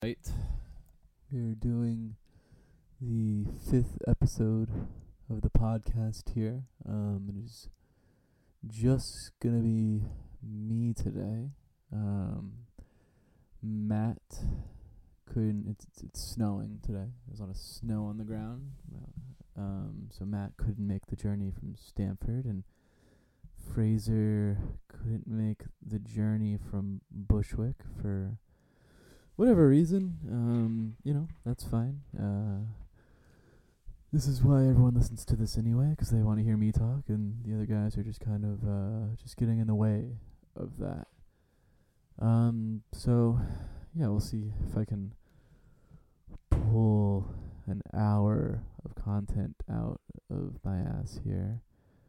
Right. We're doing the 5th episode of the podcast here. It is just gonna be me today. Matt couldn't. It's snowing today. There's a lot of snow on the ground. So Matt couldn't make the journey from Stamford, and Fraser couldn't make the journey from Bushwick for whatever reason. That's fine. This is why everyone listens to this anyway, because they want to hear me talk, and the other guys are just kind of just getting in the way of that. So, yeah, we'll see if I can pull an hour of content out of my ass here.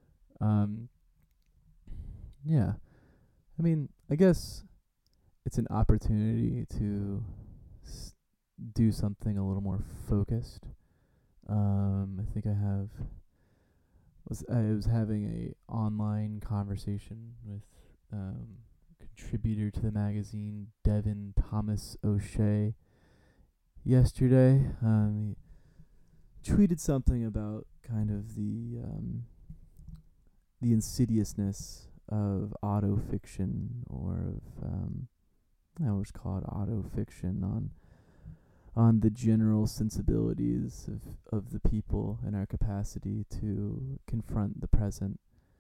Yeah. I mean, I guess it's an opportunity to do something a little more focused. I think I was having a online conversation with contributor to the magazine Devin Thomas O'Shea yesterday. He tweeted something about kind of the insidiousness of autofiction, or of I always call it autofiction, on the general sensibilities of the people and our capacity to confront the present.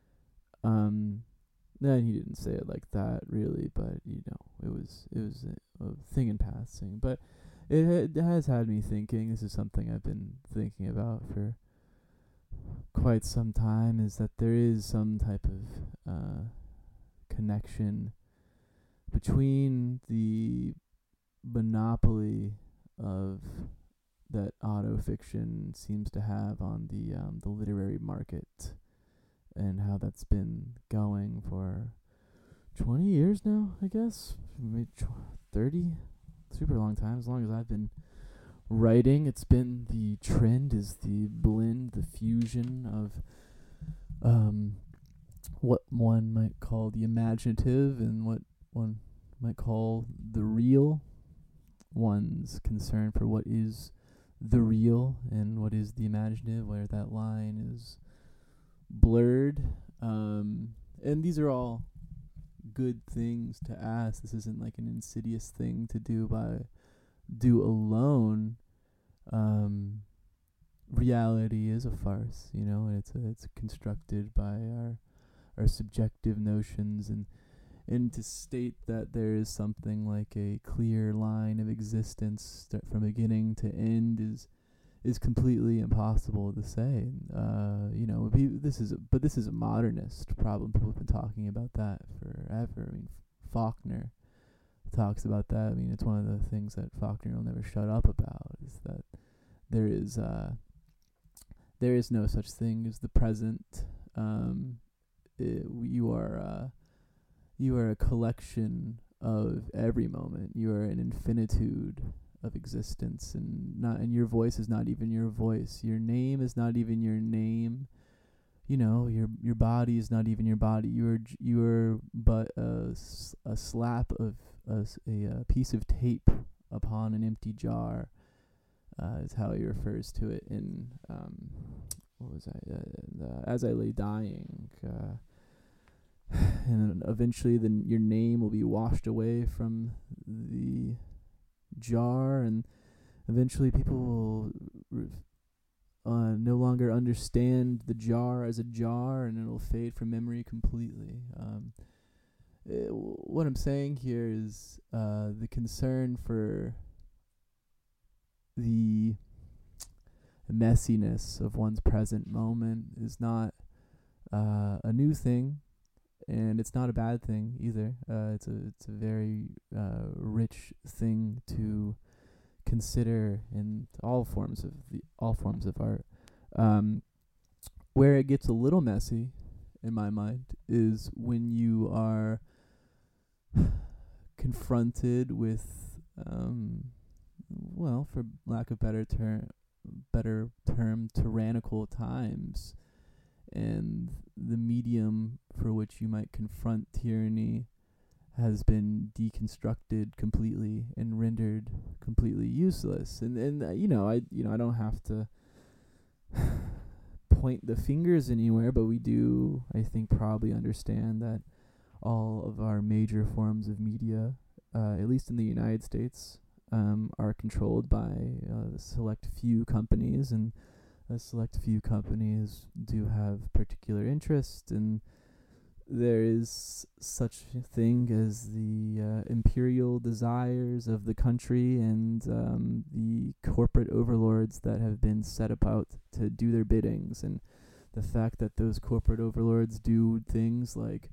No, he didn't say it like that really, but it was a thing in passing. But it has had me thinking. This is something I've been thinking about for quite some time. Is that there is some type of connection between the monopoly of that autofiction seems to have on the literary market, and how that's been going for 20 years now, I guess, maybe 30, super long time. As long as I've been writing, it's been the trend, is the blend, the fusion of what one might call the imaginative and what one might call the real. One's concern for what is the real and what is the imaginative, where that line is blurred. And these are all good things to ask. This isn't like an insidious thing to do alone. Reality is a farce, and it's constructed by our subjective notions, and to state that there is something like a clear line of existence from beginning to end is completely impossible to say. This is a modernist problem. People have been talking about that forever. I mean, Faulkner talks about that. I mean, it's one of the things that Faulkner will never shut up about, is that there is no such thing as the present. You are a collection of every moment. You are an infinitude of existence, and your voice is not even your voice. Your name is not even your name. Your body is not even your body. You are but a slap of a piece of tape upon an empty jar. Is how he refers to it in what was I? As I Lay Dying. And eventually your name will be washed away from the jar, and eventually people will no longer understand the jar as a jar, and it'll fade from memory completely. What I'm saying here is the concern for the messiness of one's present moment is not a new thing. And it's not a bad thing either. It's a very rich thing to consider in all forms of art. Where it gets a little messy, in my mind, is when you are confronted with, for lack of better term, tyrannical times. And the medium for which you might confront tyranny has been deconstructed completely and rendered completely useless. And I don't have to point the fingers anywhere, but we do, I think, probably understand that all of our major forms of media, at least in the United States, are controlled by a select few companies, and a select few companies do have particular interest, and there is such a thing as the imperial desires of the country, and the corporate overlords that have been set about to do their biddings. And the fact that those corporate overlords do things like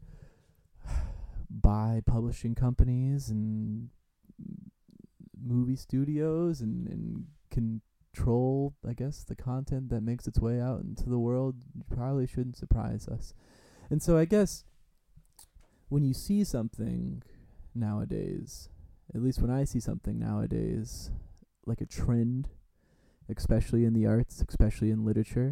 buy publishing companies and movie studios and control, I guess, the content that makes its way out into the world probably shouldn't surprise us. And so I guess when you see something nowadays, at least when I see something nowadays, like a trend, especially in the arts, especially in literature,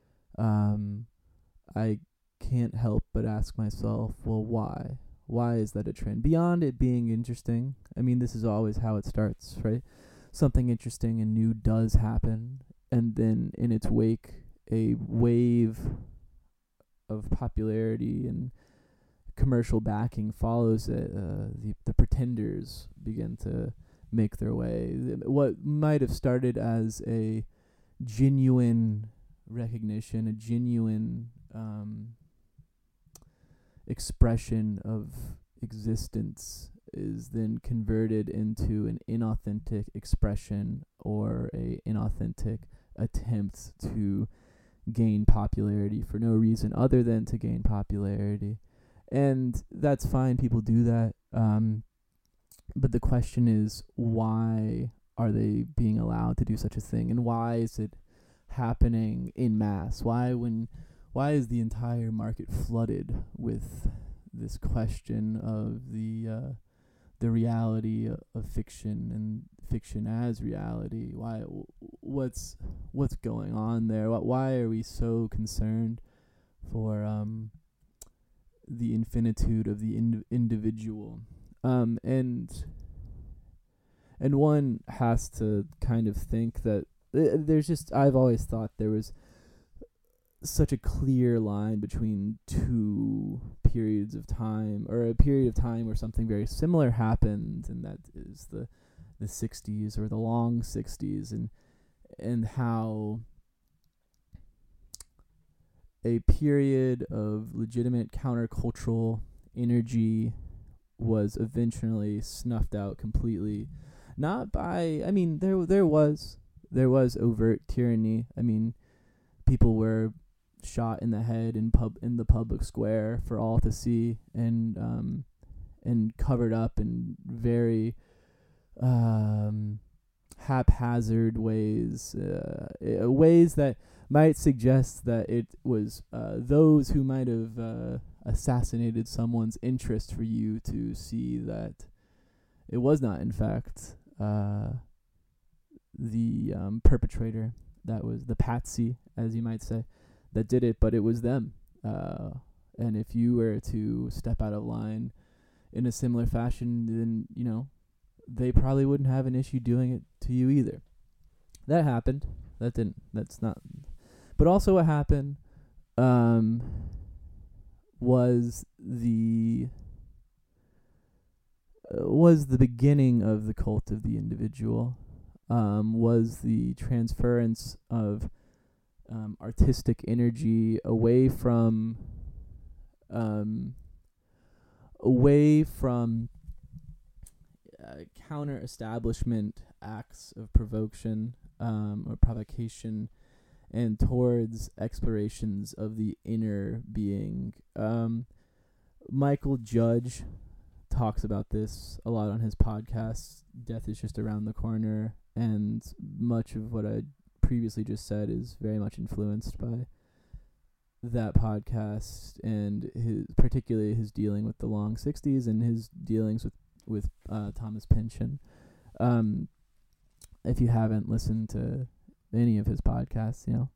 I can't help but ask myself, well, why? Why is that a trend? Beyond it being interesting, I mean, this is always how it starts, right? Something interesting and new does happen, and then in its wake, a wave of popularity and commercial backing follows it. The pretenders begin to make their way. What might have started as a genuine recognition, a genuine expression of existence, is then converted into an inauthentic expression or a inauthentic attempt to gain popularity for no reason other than to gain popularity. And that's fine, people do that. But the question is, why are they being allowed to do such a thing? And why is it happening in mass? Why is the entire market flooded with this question of the reality of fiction and fiction as reality? What's going on there? Why are we so concerned for the infinitude of the individual? And one has to kind of think that there's just, I've always thought there was such a clear line between two periods of time, or a period of time where something very similar happened, and that is the 60s or the long 60s, and how a period of legitimate countercultural energy was eventually snuffed out completely. Not by, I mean, there was overt tyranny. I mean, people were shot in the head in the public square for all to see, and covered up in very haphazard ways, ways that might suggest that it was those who might have assassinated someone's interest for you to see that it was not, in fact, the perpetrator, that was the patsy, as you might say, that did it, but it was them. And if you were to step out of line in a similar fashion, then, they probably wouldn't have an issue doing it to you either. That happened. That's not. But also what happened was the beginning of the cult of the individual, was the transference of artistic energy away from counter-establishment acts of provocation or provocation, and towards explorations of the inner being. Michael Judge talks about this a lot on his podcast, Death is Just Around the Corner, and much of what I previously just said is very much influenced by that podcast, and particularly his dealing with the long 60s and his dealings with Thomas Pynchon. If you haven't listened to any of his podcasts, you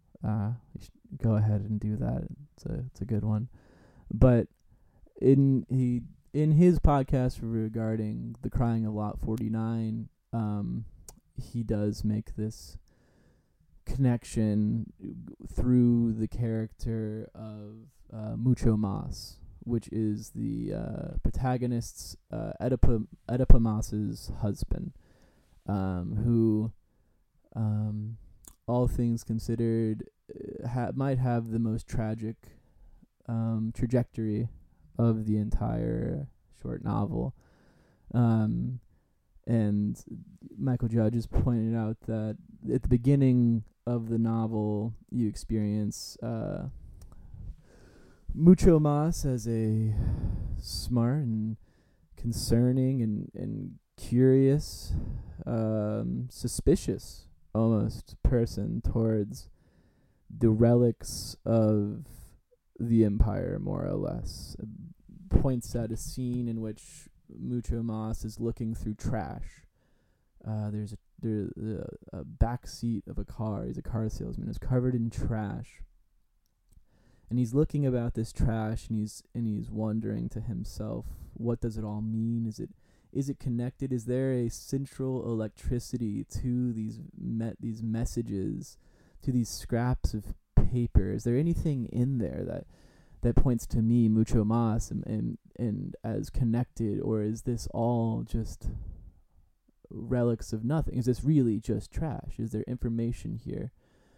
should go ahead and do that. It's a good one. But he in his podcast regarding the crying of Lot 49, he does make this connection through the character of Mucho Mas, which is the protagonist's Oedipumus's husband, who, all things considered, might have the most tragic trajectory of the entire short novel. And Michael Judge has pointed out that at the beginning of the novel, you experience Mucho Mas as a smart and concerning and curious, suspicious almost person towards the relics of the empire, more or less. Points at a scene in which Mucho Mas is looking through trash. There's a back seat of a car. He's a car salesman. It's covered in trash, and he's looking about this trash, and he's wondering to himself, what does it all mean? Is it connected? Is there a central electricity to these messages, to these scraps of paper? Is there anything in there that points to me, Mucho Mas, and as connected, or is this all just relics of nothing? Is this really just trash? Is there information here?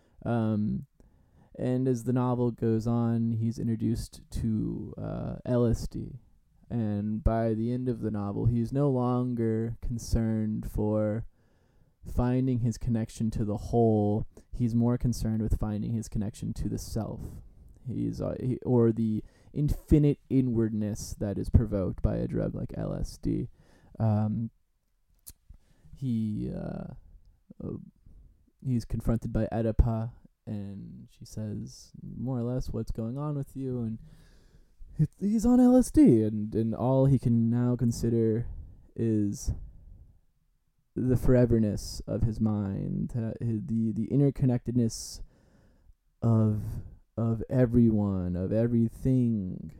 And as the novel goes on, he's introduced to LSD. And by the end of the novel, he's no longer concerned for finding his connection to the whole. He's more concerned with finding his connection to the self. Or the infinite inwardness that is provoked by a drug like LSD. He's confronted by Oedipa, and she says more or less, what's going on with you? And he's on LSD, and all he can now consider is the foreverness of his mind, the interconnectedness of everyone, of everything,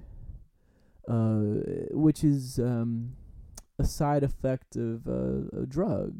which is a side effect of a drug.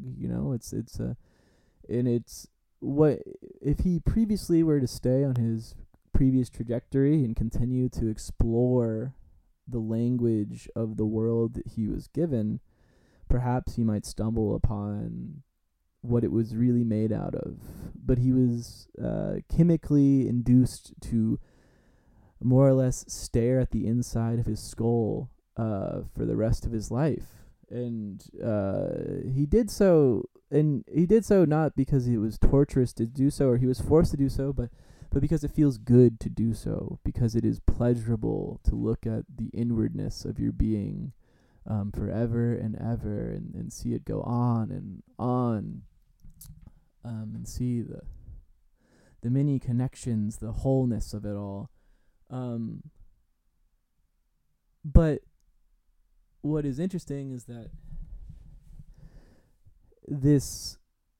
It's what if he previously were to stay on his previous trajectory and continue to explore the language of the world that he was given, perhaps he might stumble upon what it was really made out of. But he was chemically induced to more or less stare at the inside of his skull for the rest of his life. And he did so not because it was torturous to do so or he was forced to do so, but because it feels good to do so, because it is pleasurable to look at the inwardness of your being forever and ever, and see it go on and on, and see the many connections, the wholeness of it all. But what is interesting is that this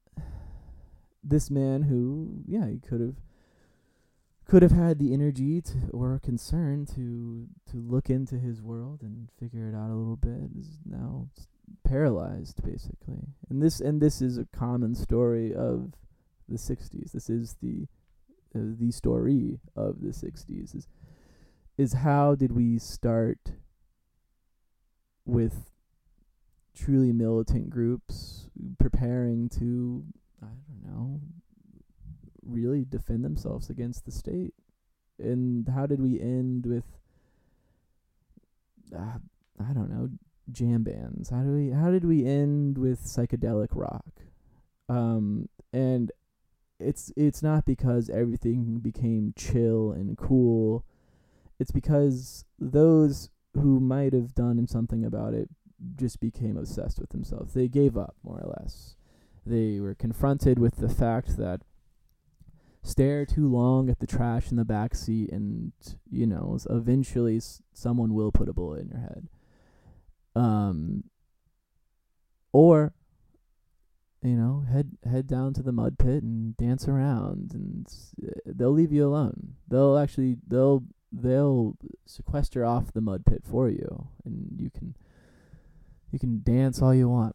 man who, he could have had the energy or concern to look into his world and figure it out a little bit, is now paralyzed, basically. And this is a common story of the 60s. This is the story of the 60s. Is how did we start with truly militant groups preparing to, really defend themselves against the state? And how did we end with jam bands? How did we end with psychedelic rock? And it's not because everything became chill and cool. It's because those who might have done something about it just became obsessed with themselves. They gave up, more or less. They were confronted with the fact that stare too long at the trash in the back seat, and eventually someone will put a bullet in your head. Or head down to the mud pit and dance around, and they'll leave you alone. They'll they'll sequester off the mud pit for you, and you can dance all you want.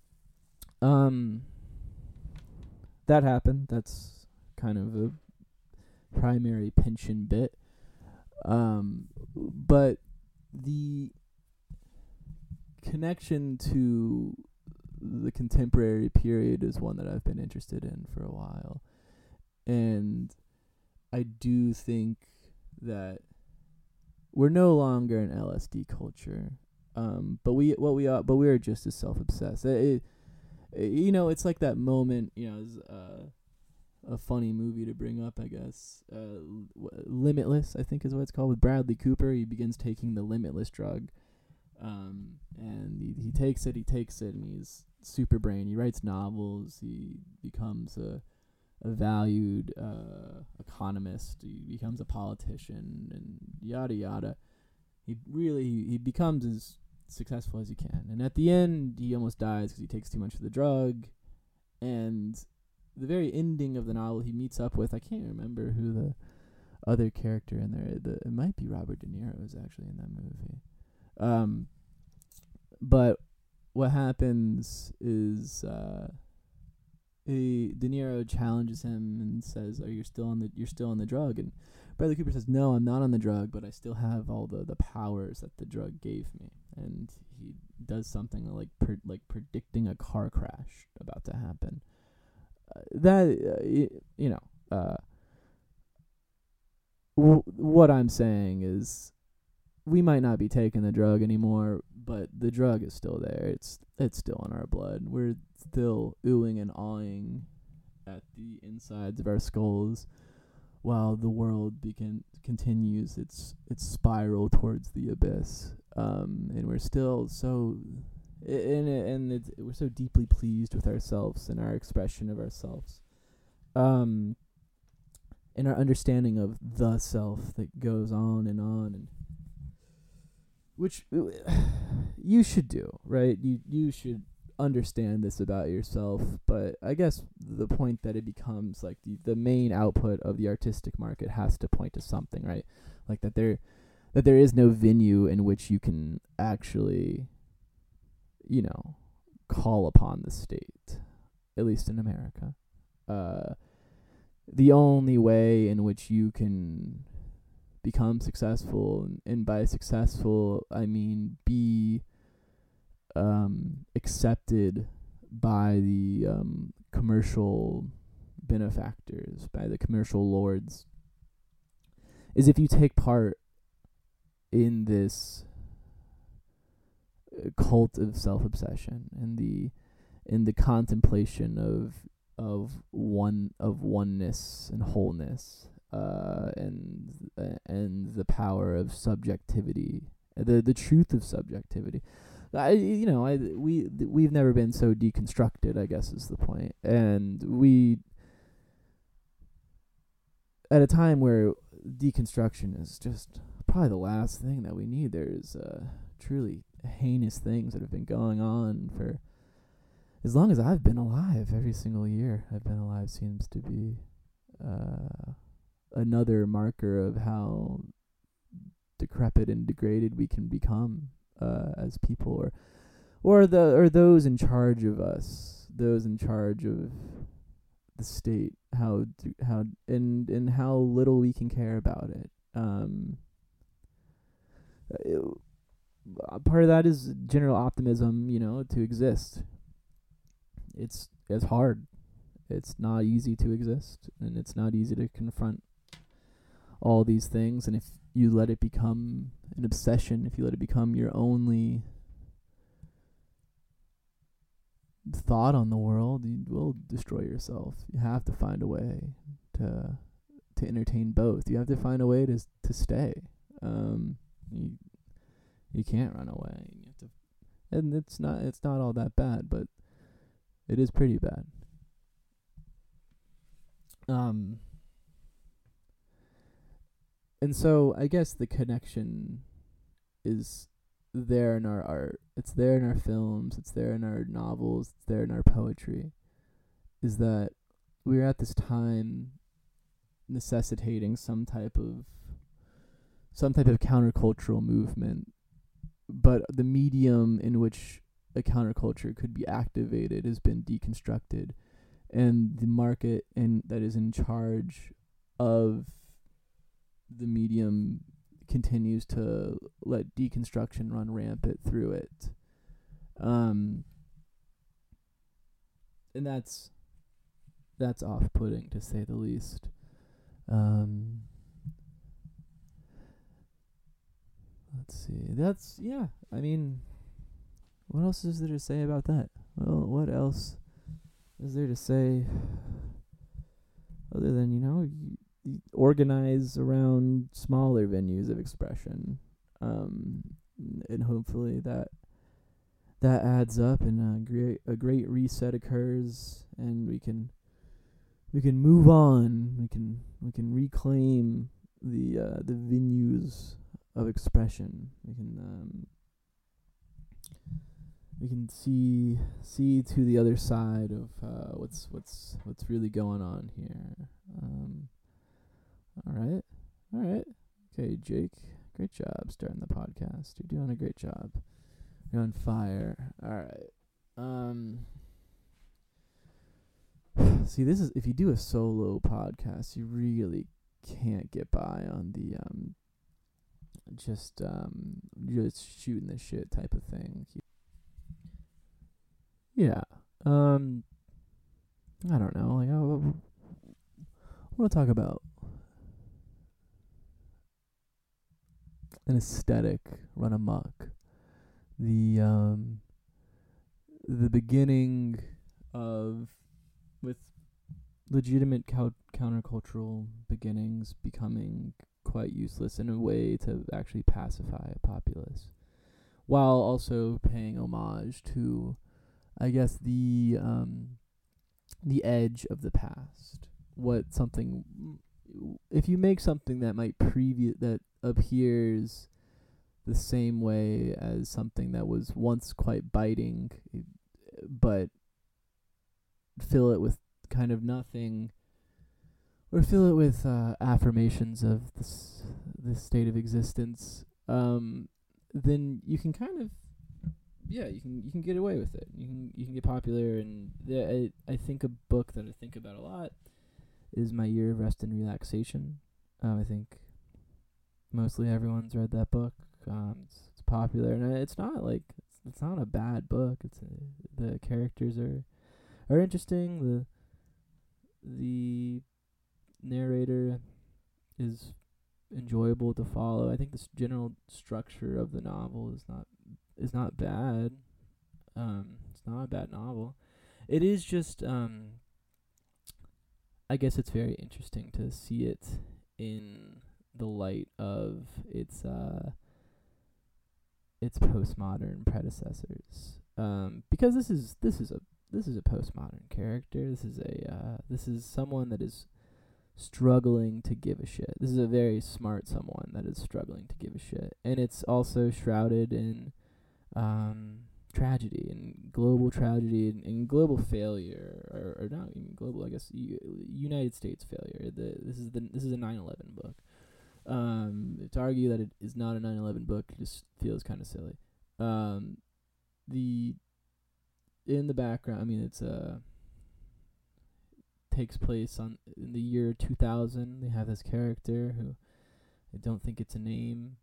That happened. That's kind of a primary Pynchon bit. But the connection to the contemporary period is one that I've been interested in for a while. And I do think that we're no longer an LSD culture. But we are just as self-obsessed. It's like that moment, it's, a funny movie to bring up, I guess. Limitless, I think is what it's called, with Bradley Cooper. He begins taking the Limitless drug. And he takes it, and he's super brain. He writes novels. He becomes a valued economist. He becomes a politician, and yada yada. He becomes as successful as he can. And at the end, he almost dies because he takes too much of the drug. And the very ending of the novel, he meets up with, I can't remember who the other character in there. It might be Robert De Niro is actually in that movie. But what happens is De Niro challenges him and says, you're still on the drug?" And Bradley Cooper says, "No, I'm not on the drug, but I still have all the powers that the drug gave me." And he does something like predicting a car crash about to happen. What I'm saying is, we might not be taking the drug anymore, but the drug is still there. It's still in our blood. We're still oohing and awing at the insides of our skulls while the world continues its spiral towards the abyss. And we're still so we're so deeply pleased with ourselves and our expression of ourselves. And our understanding of the self that goes on, and which you should do, right? You should understand this about yourself, but I guess the point that it becomes like the main output of the artistic market has to point to something, right? Like that there is no venue in which you can actually, call upon the state, at least in America. The only way in which you can become successful, and by successful I mean be accepted by the commercial benefactors, by the commercial lords, is if you take part in this cult of self-obsession, and in the contemplation of oneness and wholeness, and the power of subjectivity, the truth of subjectivity. We've never been so deconstructed, I guess is the point. And we, at a time where deconstruction is just probably the last thing that we need, there's truly heinous things that have been going on for as long as I've been alive. Every single year I've been alive seems to be another marker of how decrepit and degraded we can become as people, or those in charge of us, those in charge of the state, how little we can care about it. Part of that is general optimism, to exist. It's hard. It's not easy to exist, and it's not easy to confront all these things. And if you let it become an obsession, if you let it become your only thought on the world, you will destroy yourself. You have to find a way to entertain both. You have to find a way to stay. You can't run away. You have to, and it's not all that bad, but it is pretty bad. And so I guess the connection is there in our art. It's there in our films. It's there in our novels. It's there in our poetry. Is that we're at this time necessitating some type of some type of countercultural movement, but the medium in which a counterculture could be activated has been deconstructed, and the market and that is in charge of the medium continues to let deconstruction run rampant through it. And that's off-putting, to say the least. Let's see. I mean, what else is there to say about that? Well, what else is there to say other than, you organize around smaller venues of expression, and hopefully that adds up, and a great reset occurs, and we can move on. We can reclaim the venues of expression. We can see to the other side of what's really going on here. All right. Okay, Jake, great job starting the podcast. You're doing a great job. You're on fire. All right. See, this is, if you do a solo podcast, you really can't get by on the just shooting the shit type of thing. Yeah. I don't know. Like, I want to talk about an aesthetic run amok. The beginning of, with legitimate countercultural beginnings becoming quite useless in a way to actually pacify a populace, while also paying homage to, I guess, the edge of the past. If you make something that that appears the same way as something that was once quite biting, but fill it with kind of nothing, or fill it with affirmations of this state of existence, then you can kind of, you can get away with it. You can get popular. And I think a book that I think about a lot is My Year of Rest and Relaxation. I think mostly everyone's read that book. It's popular, and it's not a bad book. The characters are interesting. The narrator is enjoyable to follow. I think the general structure of the novel is not bad. It's not a bad novel. It is just I guess it's very interesting to see it in the light of its postmodern predecessors. Because this is a postmodern character. This is someone that is struggling to give a shit. This is a very smart someone that is struggling to give a shit, and it's also shrouded in tragedy, and global tragedy, and global failure, or not even global, I guess, United States failure. This is a 9/11 book. To argue that it is not a 9/11 book just feels kind of silly. In the background, I mean, it's takes place in the year 2000. They have this character who, I don't think it's a name,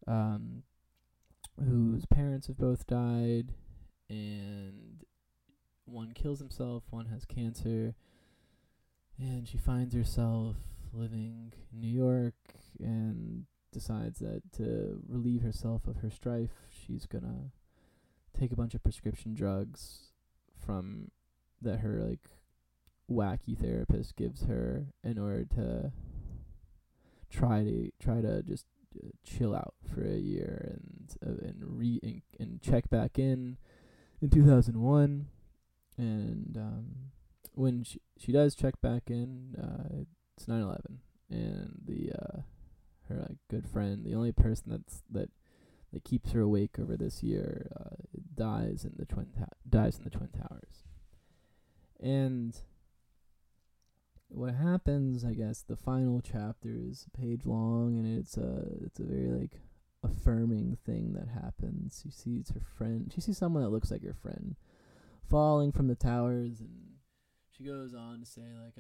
whose parents have both died, and one kills himself, one has cancer, and she finds herself living in New York and decides that to relieve herself of her strife, she's gonna take a bunch of prescription drugs from that her wacky therapist gives her in order to try to just chill out for a year, and check back in 2001, and when she does check back in, it's 9/11, and her good friend, the only person that keeps her awake over this year, dies in the Twin Towers. And what happens, I guess, the final chapter is a page long, and it's a very like affirming thing that happens. You see, it's her friend. She sees someone that looks like her friend falling from the towers, and she goes on to say like,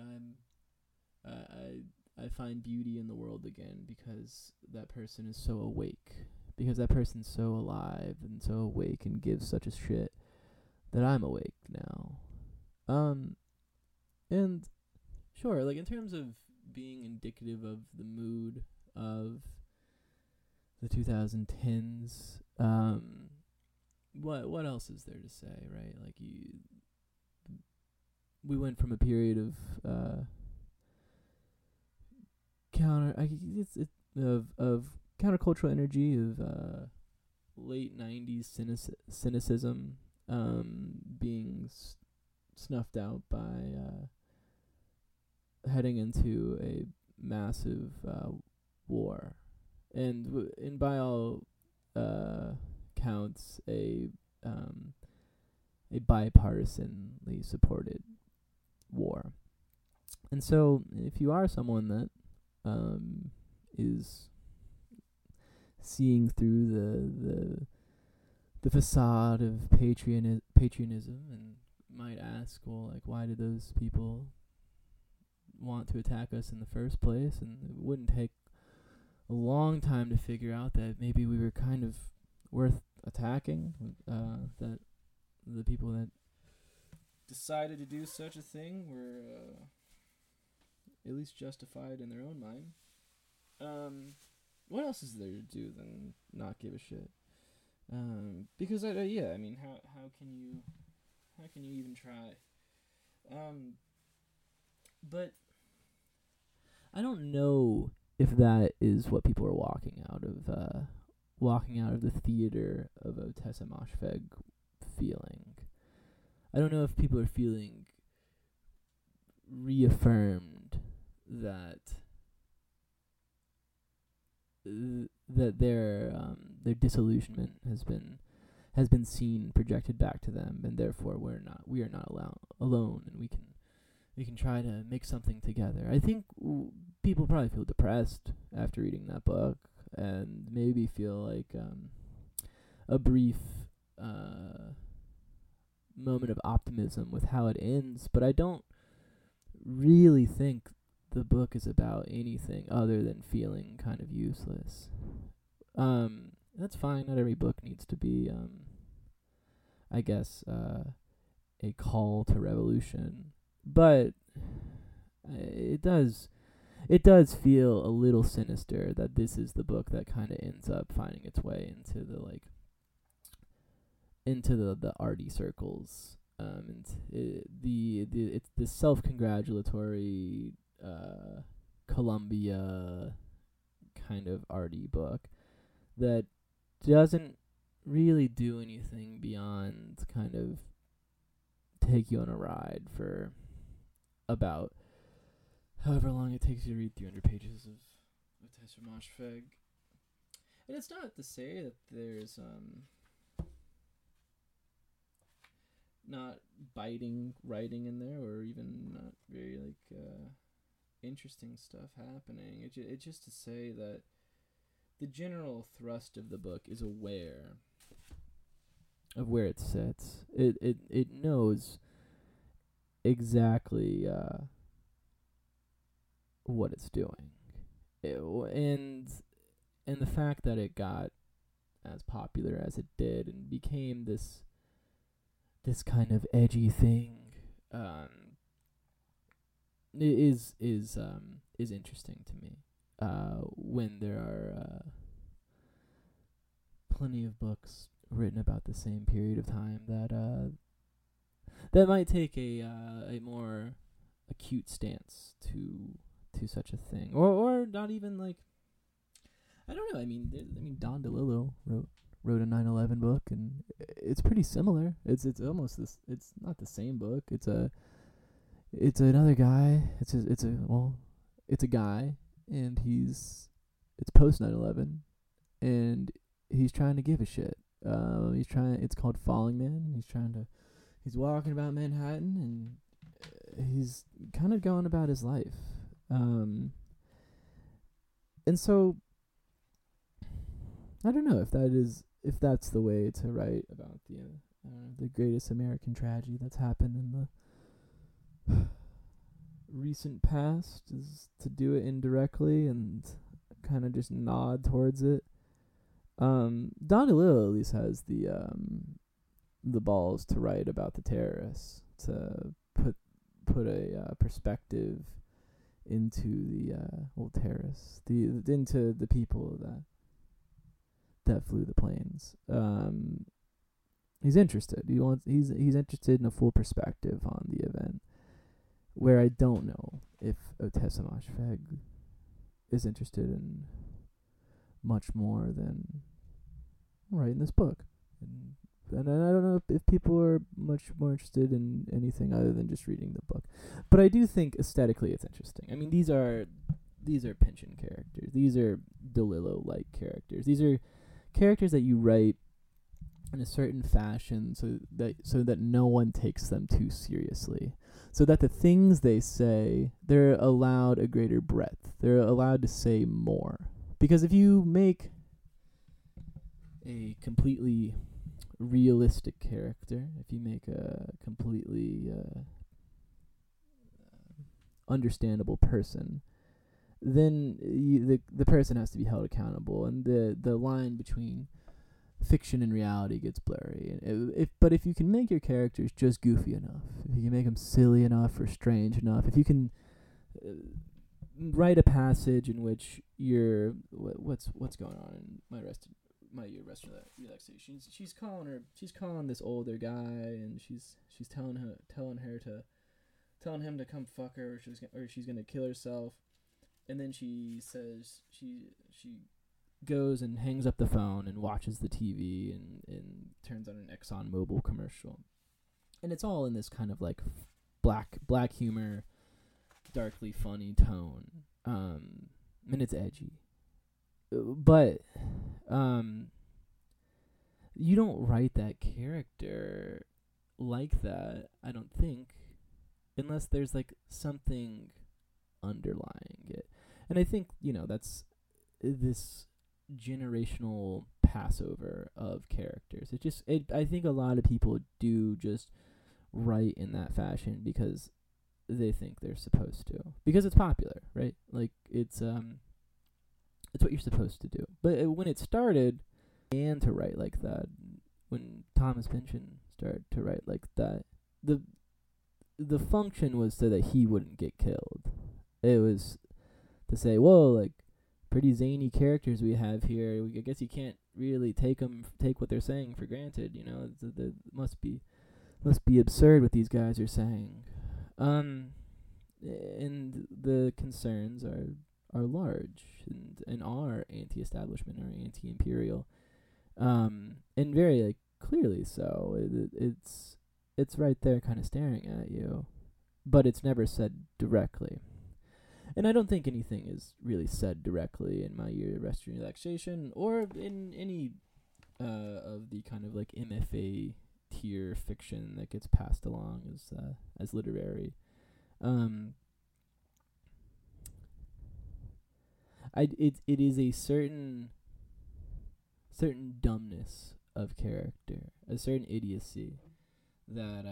I find beauty in the world again because that person is so awake, because that person's so alive and so awake and gives such a shit that I'm awake now. And sure, like in terms of being indicative of the mood of the 2010s, what else is there to say, right? Like we went from a period of of countercultural energy, of late 90s cynicism being snuffed out by heading into a massive war, and by all counts a bipartisanly supported war. And so if you are someone that is seeing through the facade of patriotism and might ask, well, like, why did those people want to attack us in the first place? And it wouldn't take a long time to figure out that maybe we were kind of worth attacking, that the people that decided to do such a thing were at least justified in their own mind. What else is there to do than not give a shit? Because I mean, how can you even try? But I don't know if that is what people are walking out of the theater of Ottessa Moshfegh feeling. I don't know if people are feeling reaffirmed that their disillusionment has been seen, projected back to them, and therefore we are not alone, and we can try to make something together. I think people probably feel depressed after reading that book, and maybe feel like a brief moment of optimism with how it ends, but I don't really think the book is about anything other than feeling kind of useless. That's fine. Not every book needs to be, I guess, a call to revolution, but it does feel a little sinister that this is the book that kind of ends up finding its way into the arty circles. And it's this self-congratulatory Columbia kind of arty book that doesn't really do anything beyond kind of take you on a ride for about however long it takes you to read 300 pages of Ottessa Moshfegh. And it's not to say that there's not biting writing in there, or even not very interesting stuff happening. It's just to say that the general thrust of the book is aware of where it sits. It knows exactly what it's doing, and the fact that it got as popular as it did and became this kind of edgy thing is interesting to me. When there are plenty of books written about the same period of time that might take a more acute stance to such a thing, or not even like, I don't know. I mean, Don DeLillo wrote a 9/11 book, and it's pretty similar. It's almost this. It's not the same book. It's another guy. It's a guy, and it's post 9/11, and he's trying to give a shit. It's called Falling Man. He's walking about Manhattan, and he's kind of going about his life. And so I don't know if that's the way to write about the greatest American tragedy that's happened in the recent past, is to do it indirectly and kind of just nod towards it. Don DeLillo at least has the balls to write about the terrorists, to put a perspective into the terrorists, into the people that flew the planes. He's interested. He's interested in a full perspective on the event, where I don't know if Ottessa Moshfegh is interested in much more than writing this book. And I don't know if people are much more interested in anything other than just reading the book. But I do think aesthetically it's interesting. I mean, these are Pynchon characters. These are DeLillo-like characters. These are characters that you write in a certain fashion so that no one takes them too seriously. So that the things they say, they're allowed a greater breadth. They're allowed to say more. Because if you make a completely realistic character, if you make a completely understandable person, then the person has to be held accountable, and the line between fiction and reality gets blurry. But if you can make your characters just goofy enough, if you can make them silly enough or strange enough, if you can write a passage in which you're what's going on in my relaxation. She's calling this older guy, and she's telling him to come fuck her, or she's gonna kill herself. And then she says she goes and hangs up the phone and watches the TV and turns on an Exxon Mobil commercial. And it's all in this kind of like black humor, darkly funny tone. And it's edgy. But you don't write that character like that, I don't think, unless there's like something underlying it. And I think, that's this generational Passover of characters. I think a lot of people do just write in that fashion because they think they're supposed to. Because it's popular, right? Like, it's what you're supposed to do. But when it started, and to write like that, when Thomas Pynchon started to write like that, the function was so that he wouldn't get killed. It was to say, whoa, like, pretty zany characters we have here. I guess you can't really take what they're saying for granted. It must be absurd what these guys are saying. And the concerns are large and are anti-establishment or anti-imperial, and very like clearly so. It's right there, kind of staring at you, but it's never said directly. And I don't think anything is really said directly in My Year of Rest and Relaxation, or in any of the kind of like MFA tier fiction that gets passed along as literary. It is a certain dumbness of character, a certain idiocy that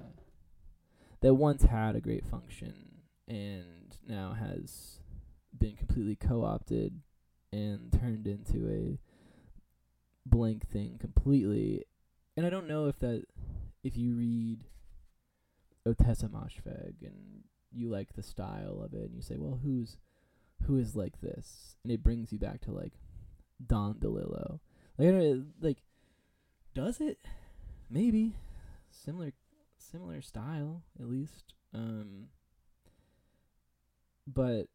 once had a great function and now has been completely co-opted and turned into a blank thing completely. And I don't know if you read Ottessa Moshfegh and you like the style of it and you say, well, who is like this? And it brings you back to like Don DeLillo. Like, does it? Maybe. Similar style, at least. But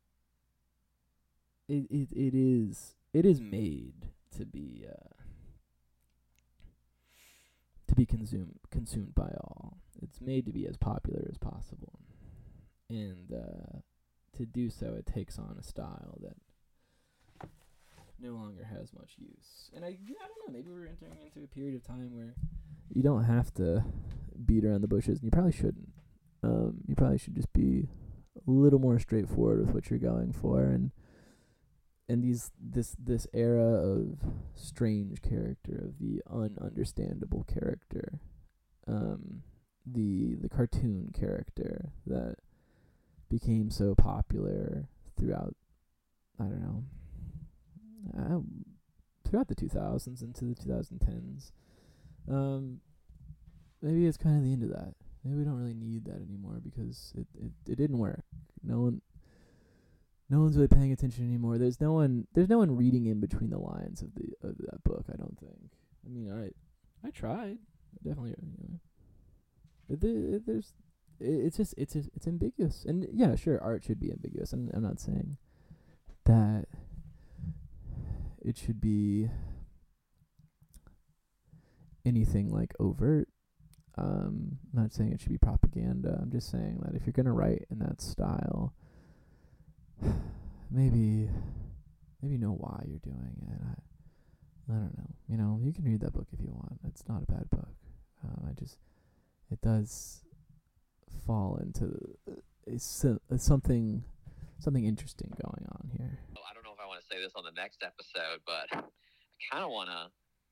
it is made to be consumed by all. It's made to be as popular as possible, and to do so, it takes on a style that no longer has much use. And I don't know. Maybe we're entering into a period of time where you don't have to beat around the bushes, and you probably shouldn't. You probably should just be a little more straightforward with what you're going for, and this era of strange character, of the ununderstandable character, the cartoon character that became so popular throughout, I don't know, throughout the 2000s into the 2010s. Maybe it's kind of the end of that. Maybe we don't really need that anymore because it didn't work. No one's really paying attention anymore. There's no one reading in between the lines of that book, I don't think. I mean, I tried. Definitely, it's ambiguous. And yeah, sure, art should be ambiguous. And I'm not saying that it should be anything like overt. I'm not saying it should be propaganda. I'm just saying that if you're gonna write in that style, maybe know why you're doing it. I don't know. You can read that book if you want. It's not a bad book. It does fall into something interesting going on here. I don't know if I want to say this on the next episode, but I kind of want to,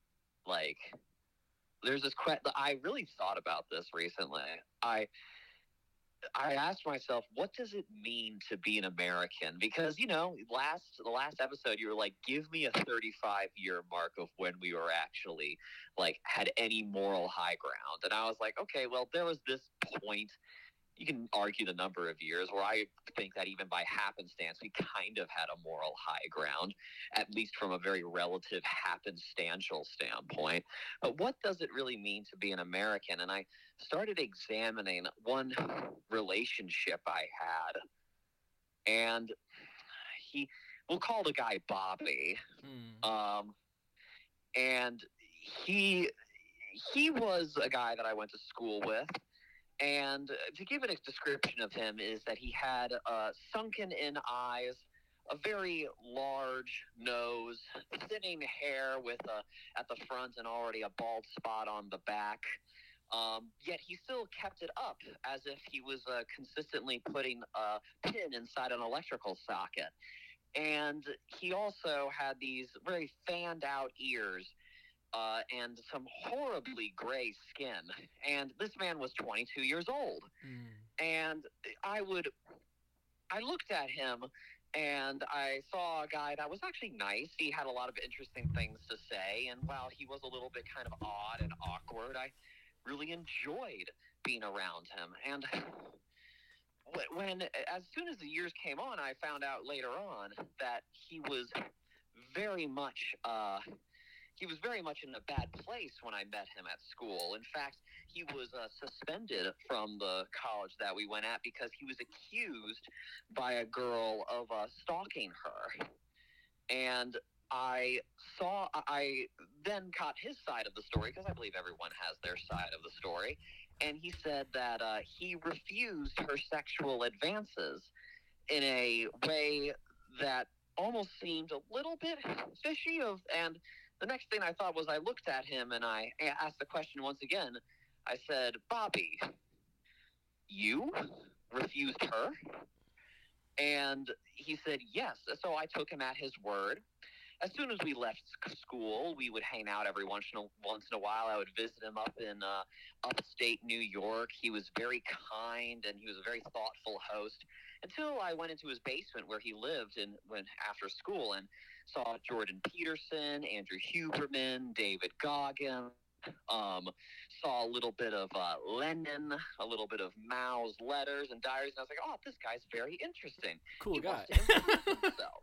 there's this question. I really thought about this recently. I asked myself, what does it mean to be an American? Because, the last episode, you were like, give me a 35-year mark of when we were actually, had any moral high ground. And I was like, okay, well, there was this point. You can argue the number of years where I think that even by happenstance, we kind of had a moral high ground, at least from a very relative happenstantial standpoint. But what does it really mean to be an American? And I started examining one relationship I had, and we'll call the guy Bobby. And he was a guy that I went to school with. And to give it a description of him is that he had sunken-in eyes, a very large nose, thinning hair with at the front and already a bald spot on the back. Yet he still kept it up as if he was consistently putting a pin inside an electrical socket. And he also had these very fanned-out ears. And some horribly gray skin. And this man was 22 years old. And I looked at him and I saw a guy that was actually nice. He had a lot of interesting things to say. And while he was a little bit kind of odd and awkward, I really enjoyed being around him. And as soon as the years came on, I found out later on that he was very much in a bad place when I met him at school. In fact, he was suspended from the college that we went at because he was accused by a girl of stalking her. And I then caught his side of the story, because I believe everyone has their side of the story. And he said that he refused her sexual advances in a way that almost seemed a little bit fishy. And the next thing I thought was I looked at him and I asked the question once again. I said, Bobby, you refused her? And he said, yes. So I took him at his word. As soon as we left school, we would hang out every once in a while. I would visit him up in upstate New York. He was very kind and he was a very thoughtful host until I went into his basement where he lived and went after school and saw Jordan Peterson, Andrew Huberman, David Goggin, saw a little bit of Lenin, a little bit of Mao's letters and diaries, and I was like, oh, this guy's very interesting. Cool he guy. Wants to improve himself.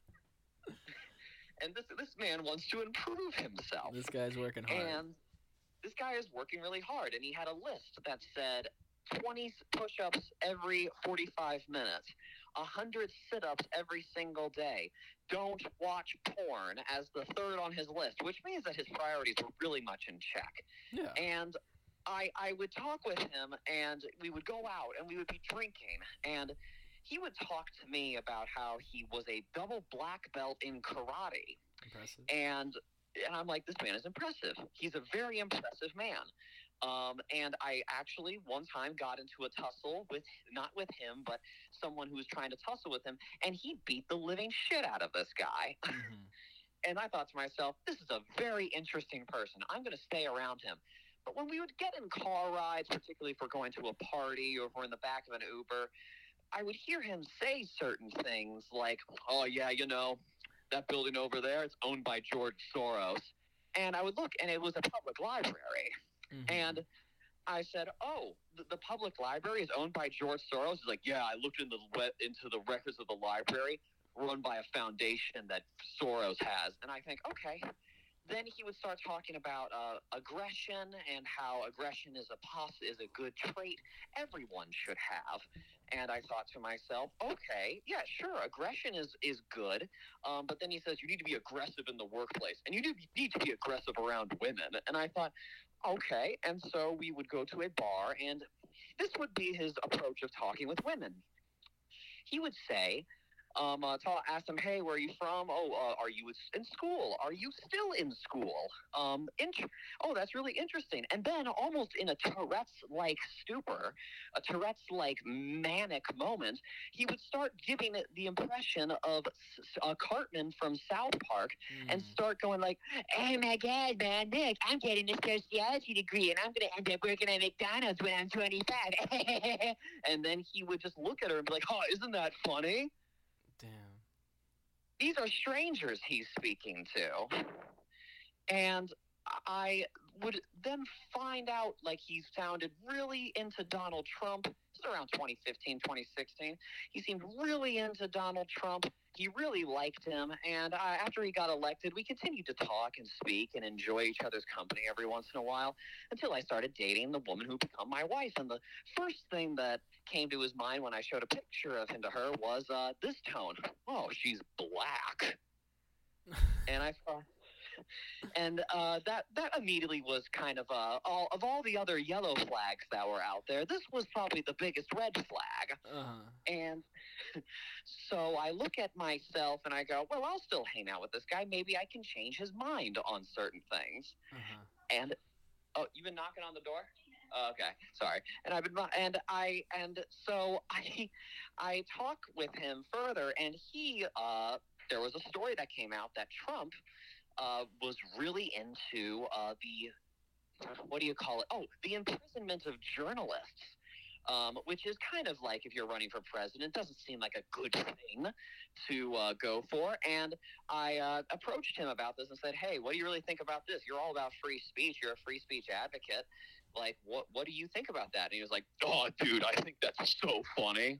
And this man wants to improve himself. This guy's working hard. And this guy is working really hard, and he had a list that said 20 push-ups every 45 minutes, 100 sit-ups every single day. Don't watch porn as the third on his list, which means that his priorities were really much in check. Yeah. And I would talk with him, and we would go out, and we would be drinking, and he would talk to me about how he was a double black belt in karate. Impressive. And I'm like, this man is impressive. He's a very impressive man. And I actually one time got into a tussle with, not with him, but someone who was trying to tussle with him, and he beat the living shit out of this guy. Mm-hmm. And I thought to myself, this is a very interesting person. I'm going to stay around him. But when we would get in car rides, particularly if we're going to a party or if we're in the back of an Uber, I would hear him say certain things like, oh, yeah, that building over there, it's owned by George Soros. And I would look, and it was a public library. Mm-hmm. And I said, oh, the public library is owned by George Soros? He's like, yeah, I looked into the records of the library run by a foundation that Soros has. And I think, okay. Then he would start talking about aggression and how aggression is a good trait everyone should have. And I thought to myself, okay, yeah, sure, aggression is good. But then he says you need to be aggressive in the workplace, and you need to be aggressive around women. And I thought, okay. And so we would go to a bar, and this would be his approach of talking with women. He would say, asked him, hey, where are you from? Oh, are you in school? Are you still in school? Oh, that's really interesting. And then almost in a Tourette's-like stupor, a Tourette's-like manic moment, he would start giving it the impression of Cartman from South Park and start going like, oh my God, man, look, I'm getting a sociology degree and I'm going to end up working at McDonald's when I'm 25. And then he would just look at her and be like, oh, isn't that funny? Damn. These are strangers he's speaking to. And I would then find out like he sounded really into Donald Trump. This is around 2015, 2016. He seemed really into Donald Trump. He really liked him. And after he got elected, we continued to talk and speak and enjoy each other's company every once in a while until I started dating the woman who became my wife. And the first thing that came to his mind when I showed a picture of him to her was this tone. Oh, she's black. And I thought... And that immediately was kind of all the other yellow flags that were out there, this was probably the biggest red flag. And so I look at myself and I go, well, I'll still hang out with this guy. Maybe I can change his mind on certain things. And you've been knocking on the door? Okay, sorry. And so I talk with him further, and there was a story that came out that Trump was really into what do you call it? Oh, the imprisonment of journalists, which is kind of like if you're running for president, doesn't seem like a good thing to go for. And I approached him about this and said, hey, what do you really think about this? You're all about free speech. You're a free speech advocate. Like, what do you think about that? And he was like, oh, dude, I think that's so funny.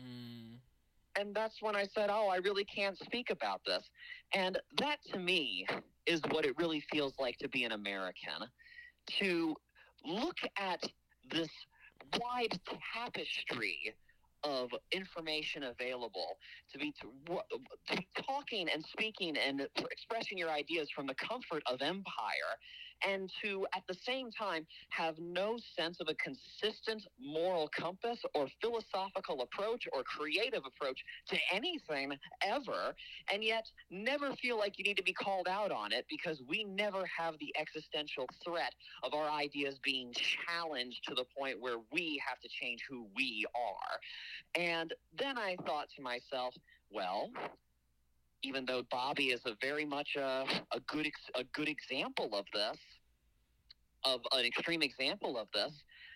And that's when I said, oh, I really can't speak about this. And that, to me, is what it really feels like to be an American. To look at this wide tapestry of information available, to be talking and speaking and expressing your ideas from the comfort of empire, and to, at the same time, have no sense of a consistent moral compass or philosophical approach or creative approach to anything ever, and yet never feel like you need to be called out on it because we never have the existential threat of our ideas being challenged to the point where we have to change who we are. And then I thought to myself, well, even though Bobby is a very much a good example of this, of an extreme example of this,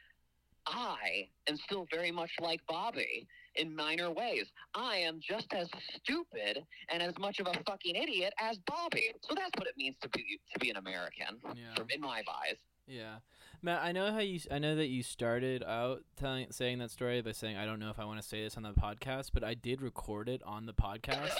I am still very much like Bobby in minor ways. I am just as stupid and as much of a fucking idiot as Bobby. So that's what it means to be an American, in my eyes. Yeah, Matt, I know that you started out saying that story by saying, I don't know if I want to say this on the podcast, but I did record it on the podcast.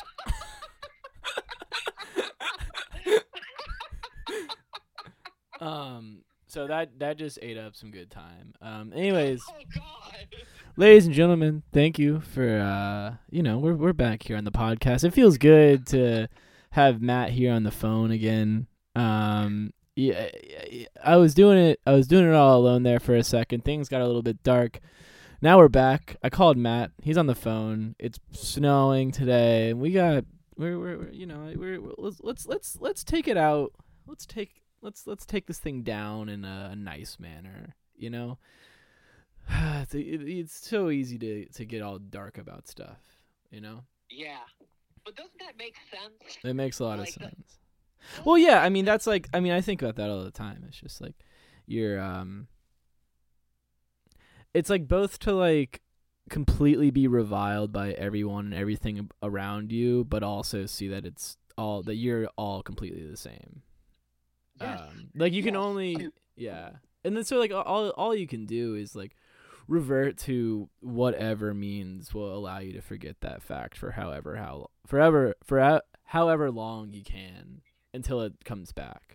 So that just ate up some good time. Anyways, oh God. Ladies and gentlemen, thank you for we're back here on the podcast. It feels good to have Matt here on the phone again. Yeah, I was doing it all alone there for a second. Things got a little bit dark. Now we're back. I called Matt. He's on the phone. It's snowing today, and let's take it out. Let's take let's take this thing down in a nice manner, you know. It's so easy to get all dark about stuff, you know. Yeah, but doesn't that make sense? It makes a lot of Like, sense. Well, yeah, I mean that's like, I mean I think about that all the time. It's just like you're it's like both to like completely be reviled by everyone and everything around you, but also see that it's all that you're all completely the same. Yes. Like you can Yes. only and then so like all you can do is like revert to whatever means will allow you to forget that fact for however long you can until it comes back.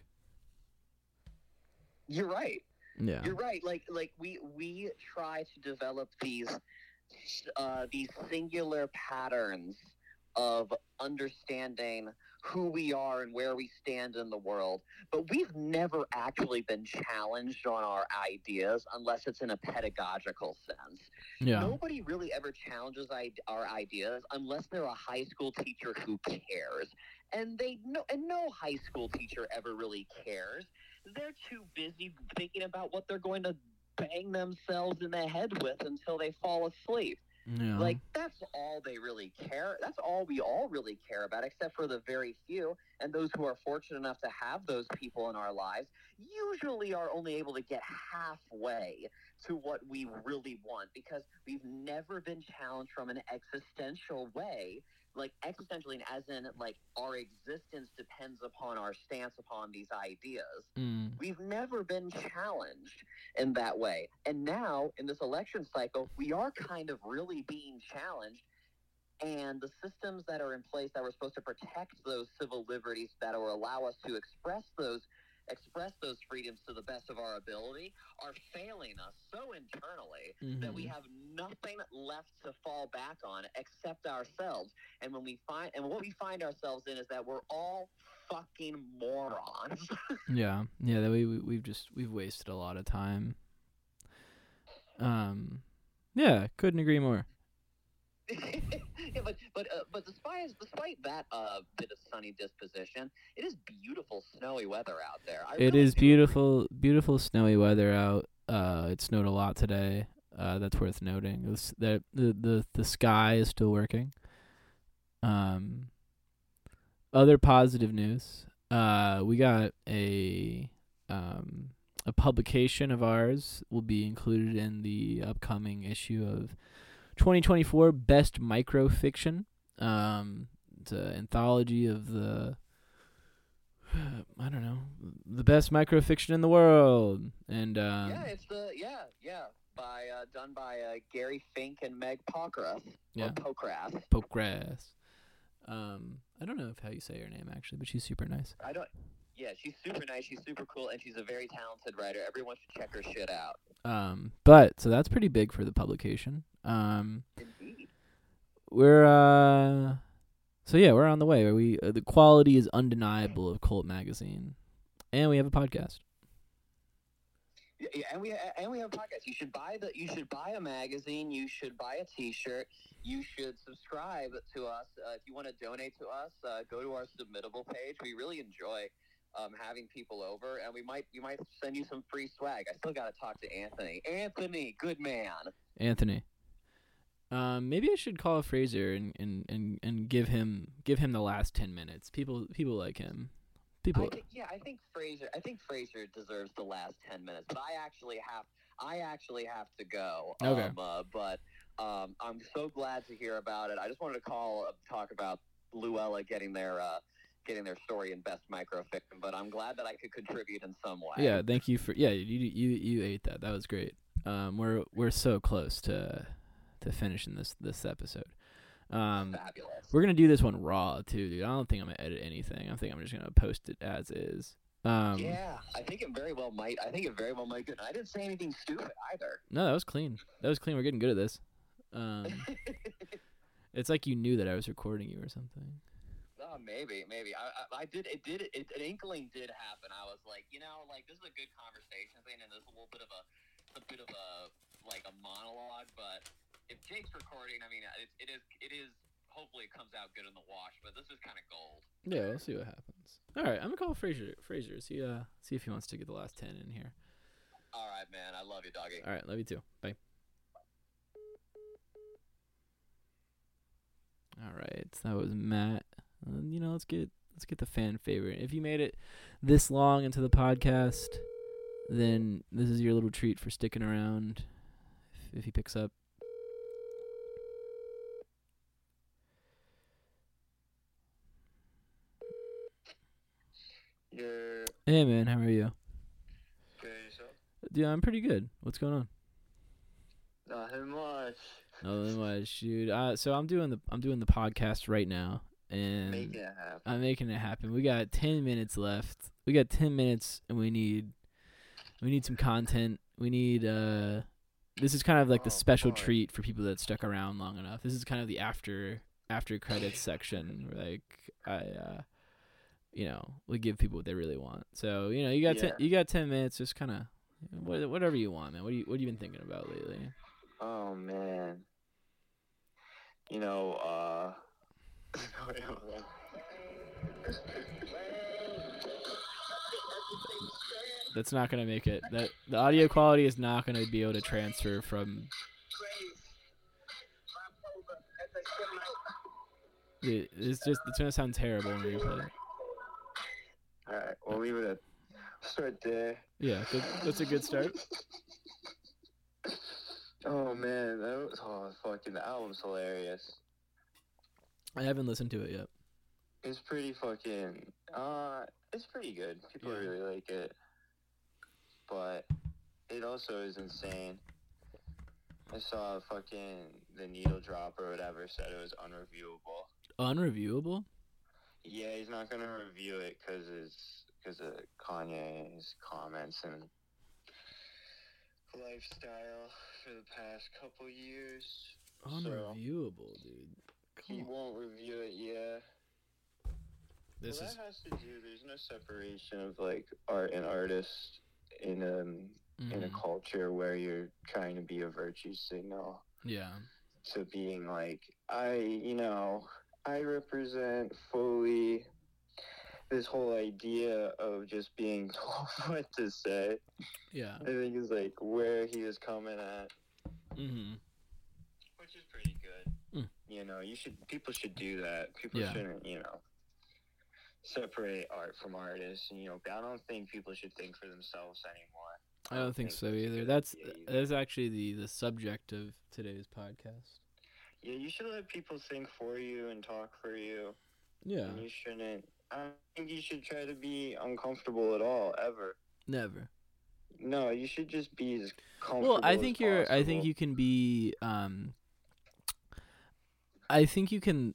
You're right. Yeah. You're right. Like we try to develop these singular patterns of understanding who we are and where we stand in the world, but we've never actually been challenged on our ideas unless it's in a pedagogical sense. Yeah. Nobody really ever challenges our ideas unless they're a high school teacher who cares. And no high school teacher ever really cares. They're too busy thinking about what they're going to bang themselves in the head with until they fall asleep. Yeah. Like, that's all they really care. That's all we all really care about, except for the very few. And those who are fortunate enough to have those people in our lives usually are only able to get halfway to what we really want, because we've never been challenged from an existential way. Like, existentially, as in, like, our existence depends upon our stance upon these ideas. We've never been challenged in that way. And now, in this election cycle, we are kind of really being challenged. And the systems that are in place that were supposed to protect those civil liberties, that will allow us to express those freedoms to the best of our ability, are failing us so internally that we have nothing left to fall back on except ourselves. And what we find ourselves in is that we're all fucking morons. Yeah. That we've wasted a lot of time. Yeah, couldn't agree more. Yeah, but despite that bit of sunny disposition, it is beautiful snowy weather out there. It is beautiful snowy weather out. It snowed a lot today. That's worth noting. The sky is still working. Other positive news. We got a publication of ours will be included in the upcoming issue of 2024 Best Microfiction. It's an anthology of the the best microfiction in the world, and it's done by Gary Fink and Meg Pokrath. Yeah. Pokrath. I don't know how you say her name actually, but she's super nice. Yeah, she's super nice. She's super cool, and she's a very talented writer. Everyone should check her shit out. But so that's pretty big for the publication. Indeed. We're on the way. We the quality is undeniable of Cult Magazine, and we have a podcast. Yeah, and we have a podcast. You should buy a magazine. You should buy a T-shirt. You should subscribe to us. If you want to donate to us, go to our Submittable page. We really enjoy having people over, and we might send you some free swag. I still got to talk to Anthony. Anthony, good man. Anthony. Maybe I should call Fraser and give him the last 10 minutes. People like him. I think Fraser deserves the last 10 minutes, but I actually have to go. Okay. But I'm so glad to hear about it. I just wanted to talk about Luella getting their story in Best Microfiction, but I'm glad that I could contribute in some way. Yeah, thank you for you ate that. That was great. We're so close to finishing this episode. Fabulous. We're gonna do this one raw too, dude. I don't think I'm gonna edit anything. I think I'm just gonna post it as is. Yeah, I think it very well might. I didn't say anything stupid either. No, that was clean. We're getting good at this. It's like you knew that I was recording you or something. Oh, maybe. I did. An inkling did happen. I was like, this is a good conversation thing, and there's a little bit of a like a monologue. But if Jake's recording, I mean, it is. Hopefully, it comes out good in the wash. But this is kind of gold. Yeah, we'll see what happens. All right, I'm gonna call Fraser. See if he wants to get the last 10 in here. All right, man. I love you, doggy. All right, love you too. Bye. All right, that was Matt. Let's get the fan favorite. If you made it this long into the podcast, then this is your little treat for sticking around. If he picks up. Yeah. Hey man, how are you? Good yourself? Yeah, I'm pretty good. What's going on? Nothing much. Nothing much, dude. So I'm doing the podcast right now, and Making it happen. I'm making it happen. We got 10 minutes left. We got 10 minutes, and we need some content. We need this is kind of like the special boy. treat for people that stuck around long enough. This is kind of the after credits section where we give people what they really want. So, you got Yeah. you got 10 minutes, just kind of whatever you want, man. What have you been thinking about lately? Oh man. That's not going to make it. That the audio quality is not going to be able to transfer from it's going to sound terrible when you play it. Alright, we'll leave it at start there. Yeah, that's a good start. Oh man, fucking the album's hilarious. I haven't listened to it yet. It's pretty fucking it's pretty good. People Yeah. really like it. But it also is insane. I saw fucking the needle drop or whatever said it was unreviewable. Unreviewable? Yeah, he's not gonna review it because of Kanye's comments and lifestyle for the past couple years. Unreviewable, dude. He Come on. won't review it, yeah. This Well, is that has to do. There's no separation of like art and artist in a culture where you're trying to be a virtue signal yeah. to being like I represent fully this whole idea of just being told what to say. Yeah. I think is like where he is coming at, which is pretty good. People should do that. People Yeah. shouldn't separate art from artists. And I don't think people should think for themselves anymore. I don't think so that's a either. good That's idea either. that's actually the subject of today's podcast. Yeah, you should let people think for you and talk for you. Yeah. And you shouldn't. I don't think you should try to be uncomfortable at all, ever. Never. No, you should just be as comfortable. Well, I think you can be I think you can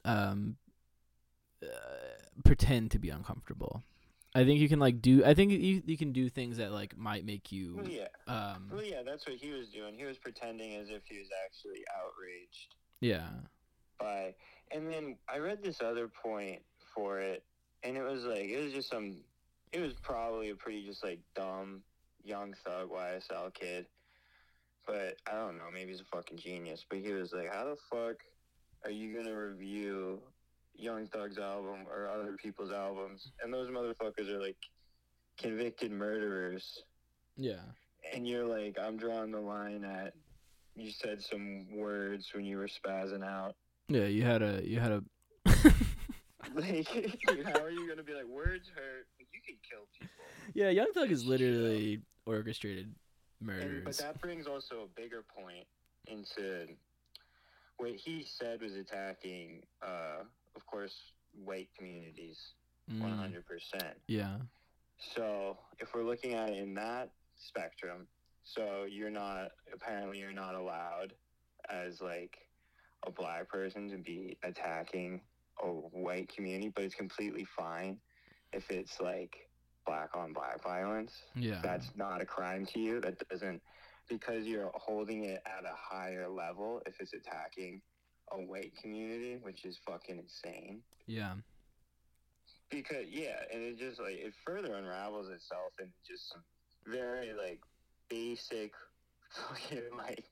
pretend to be uncomfortable. I think you can you can do things that like might make you Well, yeah, that's what he was doing. He was pretending as if he was actually outraged yeah. by. And then I read this other point for it, and it was probably a pretty just like dumb Young Thug YSL kid. But I don't know, maybe he's a fucking genius. But he was like, how the fuck are you gonna review Young Thug's album or other people's albums? And those motherfuckers are like convicted murderers. Yeah. And you're like, I'm drawing the line at, you said some words when you were spazzing out. Yeah, you had a Like, how are you gonna be like, words hurt, but you can kill people? Yeah, Young Thug is literally orchestrated murders. But that brings also a bigger point into what he said was attacking, of course, white communities, 100%. Yeah. So if we're looking at it in that spectrum, so you're not allowed as like a black person to be attacking a white community, but it's completely fine if it's like black on black violence. Yeah. That's not a crime to you. That doesn't, because you're holding it at a higher level if it's attacking a white community, which is fucking insane. Yeah. Because, and it just, like, it further unravels itself into just some very, like, basic fucking, like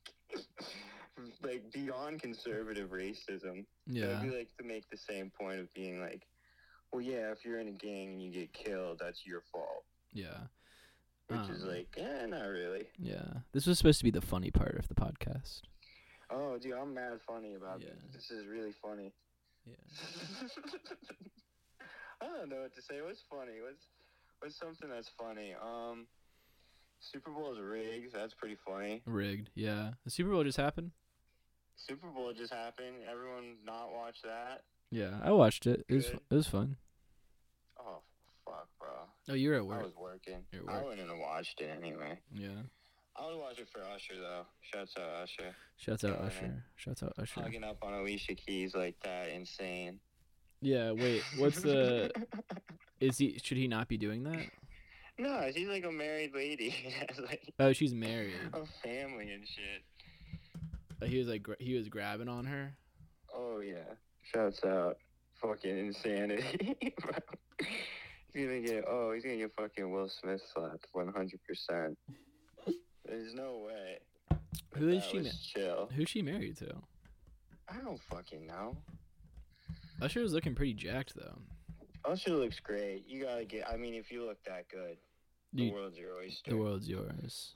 beyond conservative racism. Yeah. It'd be, like, to make the same point of being, like, well, yeah, if you're in a gang and you get killed, that's your fault. Yeah. Which is like, not really. Yeah. This was supposed to be the funny part of the podcast. Oh, dude, I'm mad funny about Yeah. this. This is really funny. Yeah. I don't know what to say. What's funny? What's something that's funny? Super Bowl's rigged. That's pretty funny. Rigged. Yeah. The Super Bowl just happened. Super Bowl just happened. Everyone not watch that. Yeah, I watched it. It Good. was fun. Oh, fuck, bro. Oh, you were at I work. was working. You're at I work. wouldn't have watched it anyway. Yeah. I would watch it for Usher, though. Shouts out Usher. Shouts out Yeah, Usher. Shouts out Usher. Hugging up on Alicia Keys like that. Insane. Yeah. Wait. What's the? Should he not be doing that? No, she's like a married lady. Has like Oh, she's married. a family and shit. He was like he was grabbing on her. Oh, yeah. Shouts out. Fucking insanity. Bro. He's gonna get fucking Will Smith slapped 100%. There's no way. Who is That she? was chill. Who's she married to? I don't fucking know. Usher was looking pretty jacked though. Usher looks great. You gotta get. I mean, if you look that good, the You- world's your oyster. The world's yours.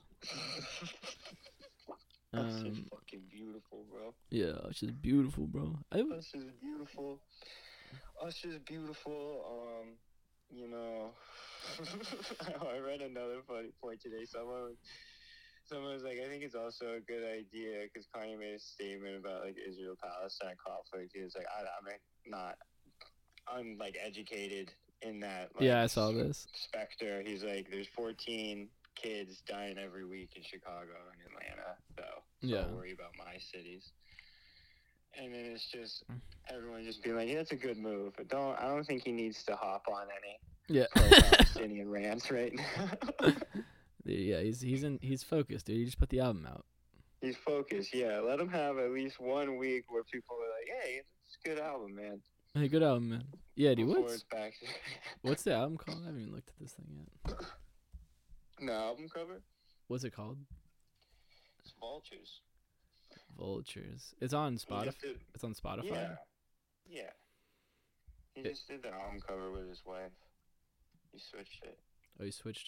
Usher's fucking beautiful, bro. Yeah, she's beautiful, bro. Usher's beautiful. Usher's beautiful. You know, I read another funny point today. Someone was like, I think it's also a good idea because Kanye made a statement about like Israel-Palestine conflict. He was like, I'm like educated in that. Like, Yeah, I saw this. specter. He's like, there's 14 kids dying every week in Chicago and Atlanta, so Yeah. don't worry about my cities. And then it's just everyone just being like, yeah, that's a good move. But I don't think he needs to hop on any Yeah. pro-Palestinian rants right now. Yeah, he's focused, dude. He just put the album out. He's focused, yeah. Let him have at least 1 week where people are like, hey, it's a good album, man. Hey, good album, man. Yeah, dude. Before it's back. What's the album called? I haven't even looked at this thing yet. The album cover? What's it called? It's Vultures. Vultures. It's on He Spotify. just did- It's on Spotify. Yeah. Yeah. He just did the album cover with his wife. He switched it. Oh, you switched.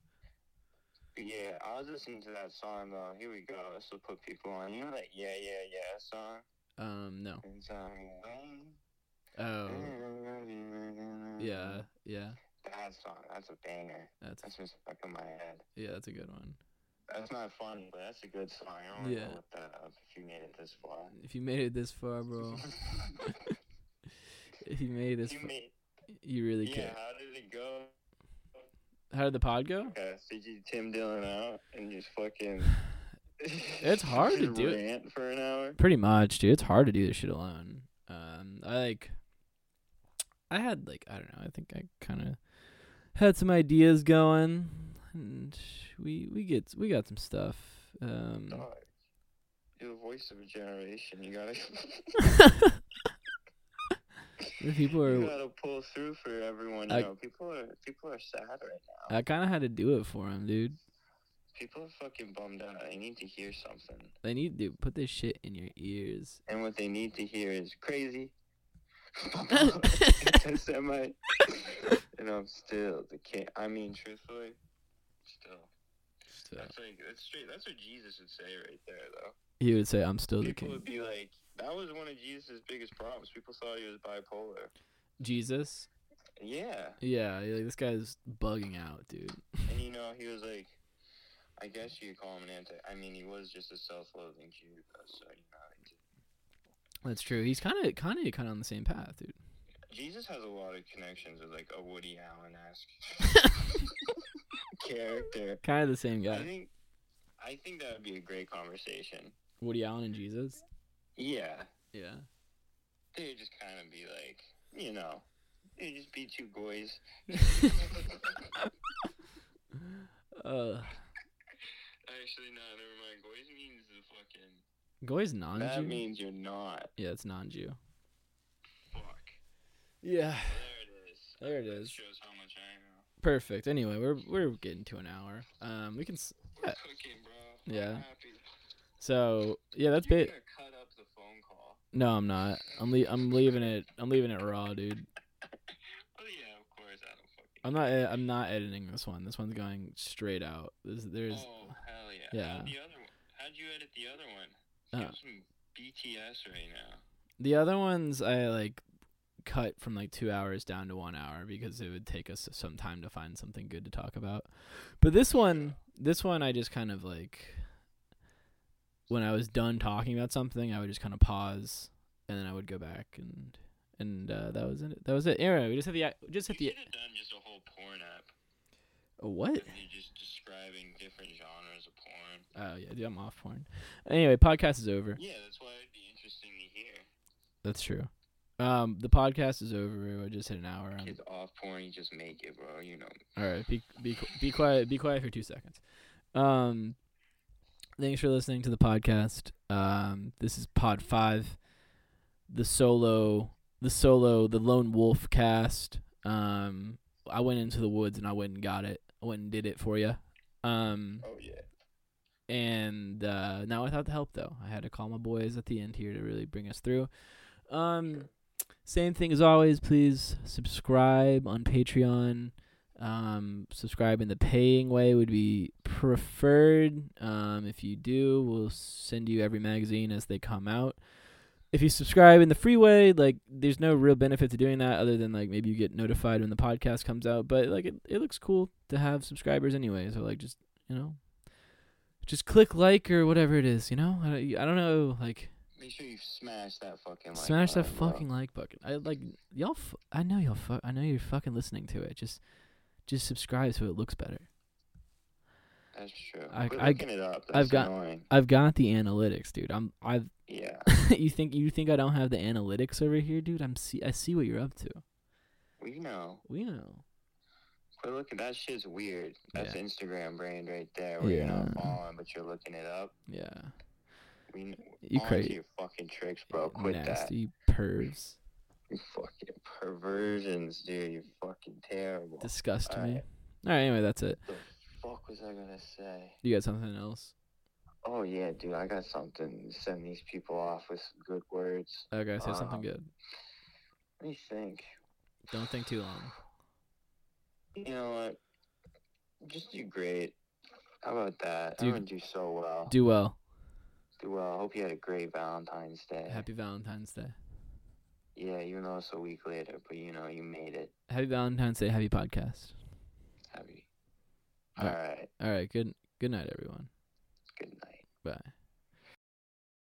Yeah, I was listening to that song though. Here we go. This will put people on. You know that Yeah Yeah Yeah song? No. It's, Oh. Yeah. Yeah. that song. That's a banger. That's just stuck in my head. yeah. That's a good one. That's not funny, but that's a good song. I don't Yeah. want to look that up if you made it this far. If you made it this far, bro. If you made it this far, you really yeah, care. how did it go? How did the pod go? Okay, did you Tim Dillon out and just fucking... It's hard to just do it. rant for an hour? Pretty much, dude. It's hard to do this shit alone. I had I don't know. I think I kind of had some ideas going, and we got some stuff. Dog, you're the voice of a generation. You gotta... People You are. gotta pull through for everyone. I- You know, people are sad right now. I kind of had to do it for him, dude. People are fucking bummed out. They need to hear something, They need to put this shit in your ears. and what they need to hear is crazy. Semi. And I'm still the king. I mean, truthfully, still. That's straight. That's what Jesus would say right there, though. He would say, "I'm still the People king." would be like, that was one of Jesus' biggest problems. People thought he was bipolar. Jesus. Yeah. Yeah, this guy's bugging out, dude. And he was like, I guess you could call him an I mean, he was just a self-loathing Jew, so That's true. He's kind of on the same path, dude. Jesus has a lot of connections with like a Woody Allen-esque character. Kind of the same guy. I think that would be a great conversation. Woody Allen and Jesus. Yeah. Yeah. They'd just kind of be like, they'd just be two boys. Actually, no, never mind. Goys means the fucking... Goy's non-Jew. That means you're not. Yeah, it's non-Jew. Fuck. Yeah. There it is. There it That is. shows how much I know. Perfect. Anyway, we're getting to an hour. We can. We're cooking, bro. Yeah. I'm happy. So yeah, that's You're bit. gonna cut up the phone call. No, I'm not. I'm leaving it. I'm leaving it raw, dude. I'm not editing this one. This one's going straight out. There's. Oh hell yeah! Yeah. How'd you edit the other one? Uh. Got some BTS right now. The other ones I like cut from like 2 hours down to 1 hour because it would take us some time to find something good to talk about. But this one I just kind of like, when I was done talking about something, I would just kind of pause and then I would go back and that was it. That was it. Anyway, we just hit the. You should have done just a whole porn app. A what? Of you just describing different genres of porn. Oh yeah, dude, I'm off porn. Anyway, podcast is over. Yeah, that's why it'd be interesting to hear. That's true. The podcast is over. I just hit an hour. Kids off porn, you just make it, bro. You know. All right, be quiet. Be quiet for 2 seconds. Thanks for listening to the podcast. This is Pod 5, the lone wolf cast. I went into the woods and I went and got it. I went and did it for you. Oh yeah. And now without the help though, I had to call my boys at the end here to really bring us through. Same thing as always. Please subscribe on Patreon. Subscribe in the paying way would be preferred. If you do, we'll send you every magazine as they come out. If you subscribe in the free way, like, there's no real benefit to doing that other than, like, maybe you get notified when the podcast comes out. But, like, it looks cool to have subscribers anyway. So, like, just, just click like or whatever it is, I don't know, like. Make sure you smash that fucking like Smash that button, fucking bro. like button. I know you're fucking listening to it. Just subscribe so it looks better. That's true. I- Quit I- looking it up. That's I've got- annoying. I've got the analytics, dude. Yeah. You think I don't have the analytics over here, dude? I see what you're up to. We know. We know. Quit looking. That shit's weird. That's Yeah. Instagram brain right there, where you're not Yeah. following, but you're looking it up. Yeah. We You on to crazy. your fucking tricks, bro. Quit Nasty pervs. that. You fucking perversions, dude. You're fucking terrible. Disgust me. Alright. Alright, anyway, that's it. The fuck was I gonna say? You got something else? Oh yeah, dude. I got something to send these people off with some good words. Okay, say something good. Let me think. Don't think too long. You know what? Just do great. How about that? Do- I'm gonna do so well. Do well. Do well. I hope you had a great Valentine's Day. Happy Valentine's Day. Yeah, even though it's a week later, but you made it. Happy Valentine's Day. Happy podcast. Happy. Alright. All right. Alright, good night, everyone. Good night. Bye.